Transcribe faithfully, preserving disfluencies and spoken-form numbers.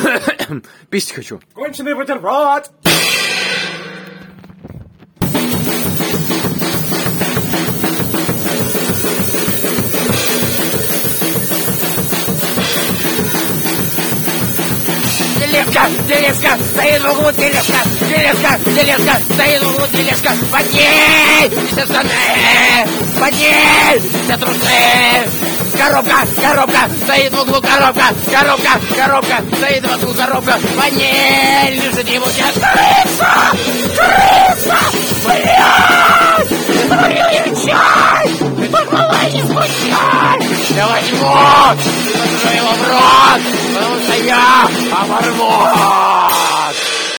Писать хочу. Конченый бутерброд! Тележка, тележка, стоит в углу тележка, тележка, тележка, стоит в углу тележка. Подней! Все штаны! Подней! Все трусы! Коробка, коробка, стоит в углу коробка, коробка, коробка, стоит в углу коробка. Подней! Лежит ему сейчас крыса! Крыса! Блядь! Говорил я чай! Ты малая не скучай! Я возьму! Положу его в рот! Потому что я оборву!